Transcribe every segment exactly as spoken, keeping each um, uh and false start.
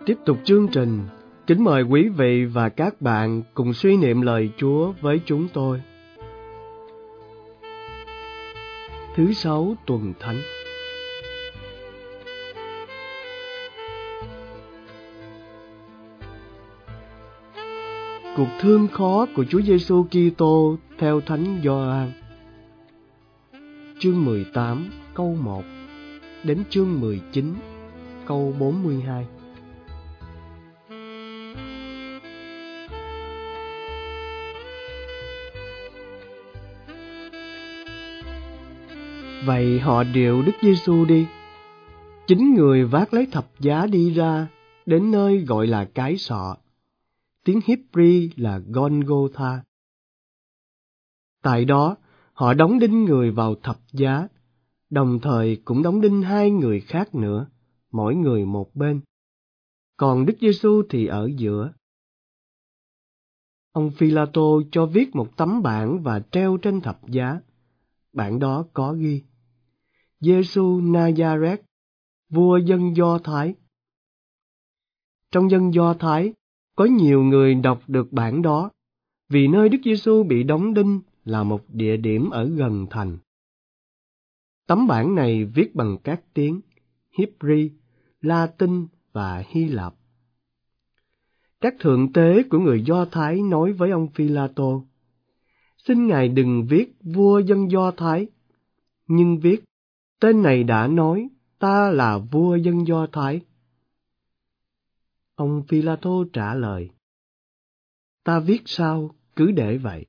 Tiếp tục chương trình, kính mời quý vị và các bạn cùng suy niệm lời Chúa với chúng tôi. Thứ sáu tuần thánh. Cuộc thương khó của Chúa Giêsu Kitô theo Thánh Gioan. Chương mười tám câu một đến chương mười chín câu bốn mươi hai. Vậy họ điệu Đức Giêsu đi. Chín người vác lấy thập giá đi ra, đến nơi gọi là Cái Sọ, tiếng Hebri là Golgotha. Tại đó, họ đóng đinh người vào thập giá, đồng thời cũng đóng đinh hai người khác nữa, mỗi người một bên. Còn Đức Giêsu thì ở giữa. Ông Phi-la-tô cho viết một tấm bảng và treo trên thập giá. Bảng đó có ghi: Giêsu Na-za-rét, vua dân Do Thái. Trong dân Do Thái, có nhiều người đọc được bảng đó, vì nơi Đức Giêsu bị đóng đinh là một địa điểm ở gần thành. Tấm bảng này viết bằng các tiếng Hebri, Latin và Hy Lạp. Các thượng tế của người Do Thái nói với ông Phi-la-tô: Xin Ngài đừng viết vua dân Do Thái, nhưng viết: Tên này đã nói, ta là vua dân Do Thái. Ông Phi-la-tô trả lời: Ta viết sao, cứ để vậy.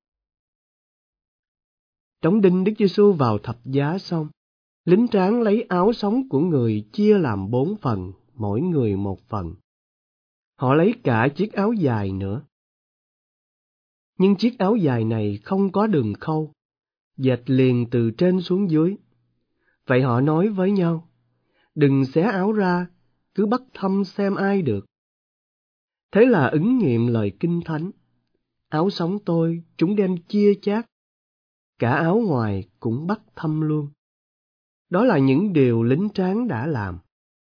Đóng đinh Đức Giêsu vào thập giá xong, lính tráng lấy áo sống của người chia làm bốn phần, mỗi người một phần. Họ lấy cả chiếc áo dài nữa. Nhưng chiếc áo dài này không có đường khâu, dệt liền từ trên xuống dưới. Vậy họ nói với nhau: Đừng xé áo ra, cứ bắt thăm xem ai được. Thế là ứng nghiệm lời Kinh Thánh: Áo sống tôi chúng đem chia chác, cả áo ngoài cũng bắt thăm luôn. Đó là những điều lính tráng đã làm.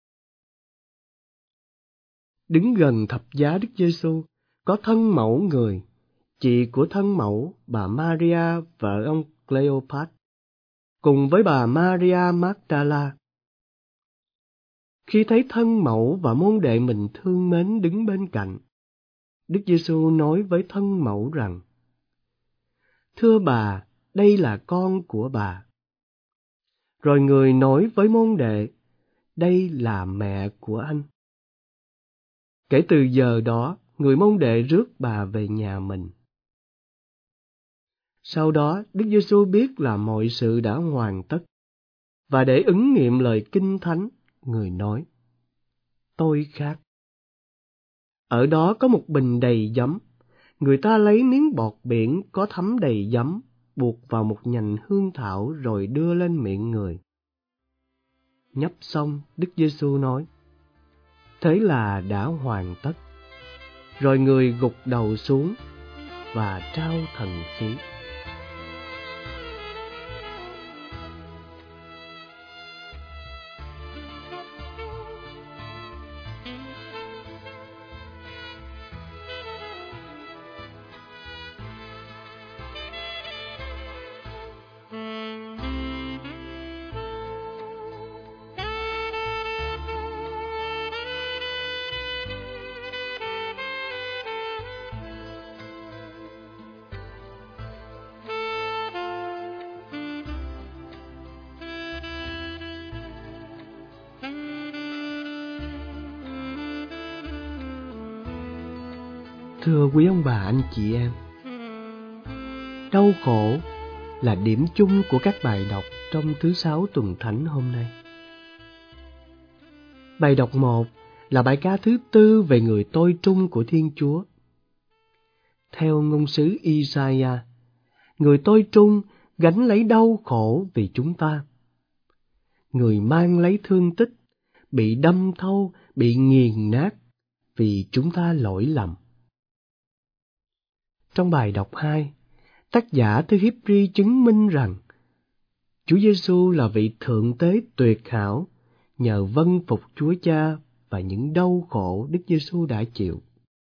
Đứng gần thập giá Đức Giêsu có thân mẫu người, chị của thân mẫu bà Maria vợ ông Cleopat, cùng với bà Maria Magdala. Khi thấy thân mẫu và môn đệ mình thương mến đứng bên cạnh, Đức Giêsu nói với thân mẫu rằng: Thưa bà, đây là con của bà. Rồi người nói với môn đệ: Đây là mẹ của anh. Kể từ giờ đó, người môn đệ rước bà về nhà mình. Sau đó, Đức Giêsu biết là mọi sự đã hoàn tất, và để ứng nghiệm lời Kinh Thánh, người nói: Tôi khát. Ở đó có một bình đầy giấm. Người ta lấy miếng bọt biển có thấm đầy giấm, buộc vào một nhành hương thảo rồi đưa lên miệng người. Nhấp xong, Đức Giêsu nói: Thế là đã hoàn tất. Rồi người gục đầu xuống và trao thần khí. Thưa quý ông bà anh chị em, đau khổ là điểm chung của các bài đọc trong thứ sáu tuần thánh hôm nay. Bài đọc một là bài ca thứ tư về người tôi trung của Thiên Chúa. Theo ngôn sứ Isaiah, người tôi trung gánh lấy đau khổ vì chúng ta. Người mang lấy thương tích, bị đâm thâu, bị nghiền nát vì chúng ta lỗi lầm. Trong bài đọc hai, tác giả từ Hebri chứng minh rằng Chúa Giêsu là vị thượng tế tuyệt hảo, nhờ vâng phục Chúa Cha và những đau khổ Đức Giêsu đã chịu.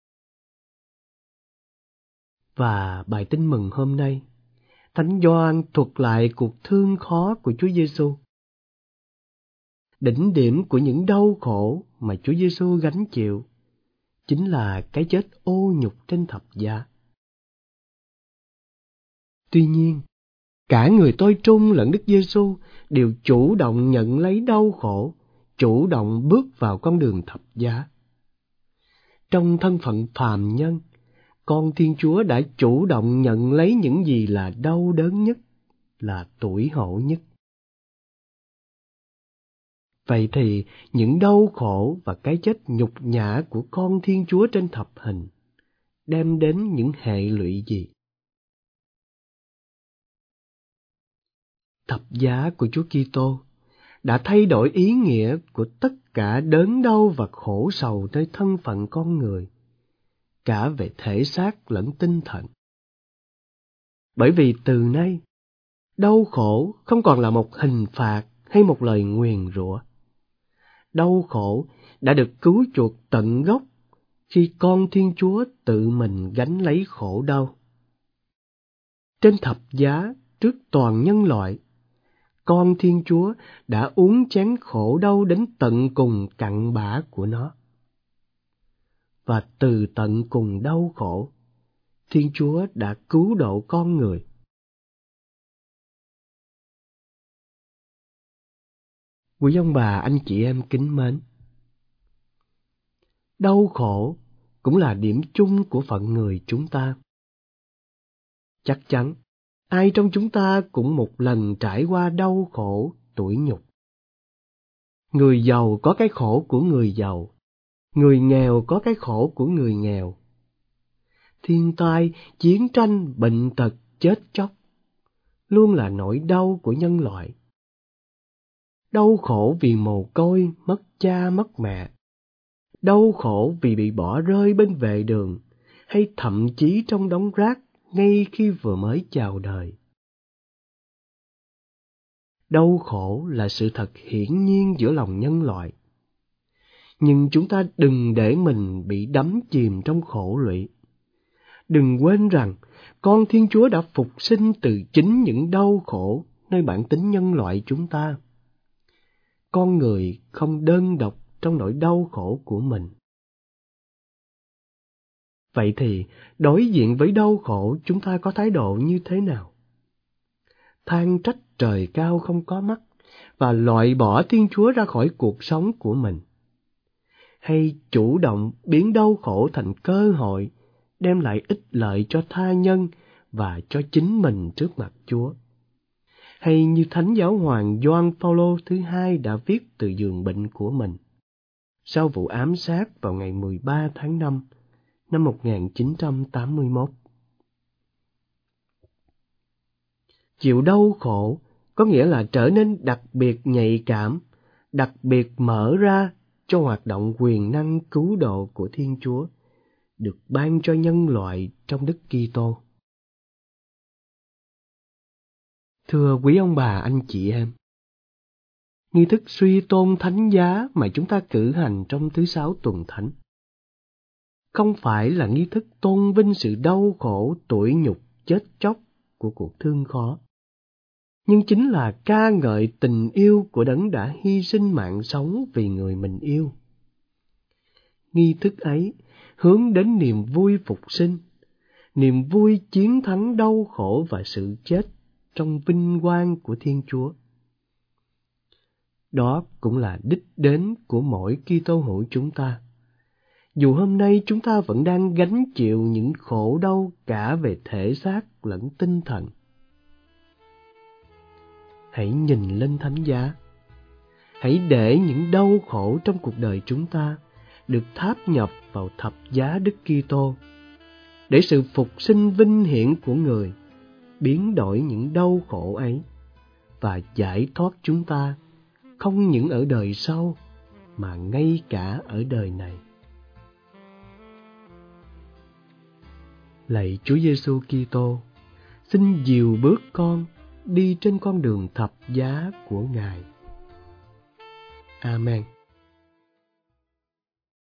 Và bài tin mừng hôm nay, Thánh Gioan thuật lại cuộc thương khó của Chúa Giêsu. Đỉnh điểm của những đau khổ mà Chúa Giêsu gánh chịu chính là cái chết ô nhục trên thập giá. Tuy nhiên, cả người tôi trung lẫn Đức Giêsu đều chủ động nhận lấy đau khổ, chủ động bước vào con đường thập giá. Trong thân phận phàm nhân, con Thiên Chúa đã chủ động nhận lấy những gì là đau đớn nhất, là tủi hổ nhất. Vậy thì những đau khổ và cái chết nhục nhã của con Thiên Chúa trên thập hình đem đến những hệ lụy gì? Thập giá của Chúa Kitô đã thay đổi ý nghĩa của tất cả đớn đau và khổ sầu nơi thân phận con người, cả về thể xác lẫn tinh thần. Bởi vì từ nay, đau khổ không còn là một hình phạt hay một lời nguyền rủa. Đau khổ đã được cứu chuộc tận gốc khi con Thiên Chúa tự mình gánh lấy khổ đau. Trên thập giá trước toàn nhân loại, con Thiên Chúa đã uống chén khổ đau đến tận cùng cặn bã của nó. Và từ tận cùng đau khổ, Thiên Chúa đã cứu độ con người. Quý ông bà, anh chị em kính mến, đau khổ cũng là điểm chung của phận người chúng ta. Chắc chắn, ai trong chúng ta cũng một lần trải qua đau khổ, tủi nhục. Người giàu có cái khổ của người giàu, người nghèo có cái khổ của người nghèo. Thiên tai, chiến tranh, bệnh tật, chết chóc luôn là nỗi đau của nhân loại. Đau khổ vì mồ côi, mất cha mất mẹ. Đau khổ vì bị bỏ rơi bên vệ đường, hay thậm chí trong đống rác ngay khi vừa mới chào đời. Đau khổ là sự thật hiển nhiên giữa lòng nhân loại. Nhưng chúng ta đừng để mình bị đắm chìm trong khổ lụy. Đừng quên rằng con Thiên Chúa đã phục sinh từ chính những đau khổ nơi bản tính nhân loại chúng ta. Con người không đơn độc trong nỗi đau khổ của mình. Vậy thì, đối diện với đau khổ chúng ta có thái độ như thế nào? Than trách trời cao không có mắt và loại bỏ Thiên Chúa ra khỏi cuộc sống của mình? Hay chủ động biến đau khổ thành cơ hội, đem lại ích lợi cho tha nhân và cho chính mình trước mặt Chúa? Hay như Thánh Giáo hoàng Gioan Phaolô thứ hai đã viết từ giường bệnh của mình, sau vụ ám sát vào ngày mười ba tháng năm năm một nghìn chín trăm tám mươi mốt. Chịu đau khổ có nghĩa là trở nên đặc biệt nhạy cảm, đặc biệt mở ra cho hoạt động quyền năng cứu độ của Thiên Chúa, được ban cho nhân loại trong Đức Kitô. Thưa quý ông bà, anh chị em, nghi thức suy tôn thánh giá mà chúng ta cử hành trong thứ sáu tuần thánh không phải là nghi thức tôn vinh sự đau khổ, tủi nhục, chết chóc của cuộc thương khó, nhưng chính là ca ngợi tình yêu của Đấng đã hy sinh mạng sống vì người mình yêu. Nghi thức ấy hướng đến niềm vui phục sinh, niềm vui chiến thắng đau khổ và sự chết trong vinh quang của Thiên Chúa. Đó cũng là đích đến của mỗi Kitô hữu chúng ta. Dù hôm nay chúng ta vẫn đang gánh chịu những khổ đau cả về thể xác lẫn tinh thần. Hãy nhìn lên thánh giá. Hãy để những đau khổ trong cuộc đời chúng ta được tháp nhập vào thập giá Đức Kitô, để sự phục sinh vinh hiển của người biến đổi những đau khổ ấy và giải thoát chúng ta không những ở đời sau mà ngay cả ở đời này. Lạy Chúa Giêsu Kitô, xin dìu bước con đi trên con đường thập giá của Ngài. Amen.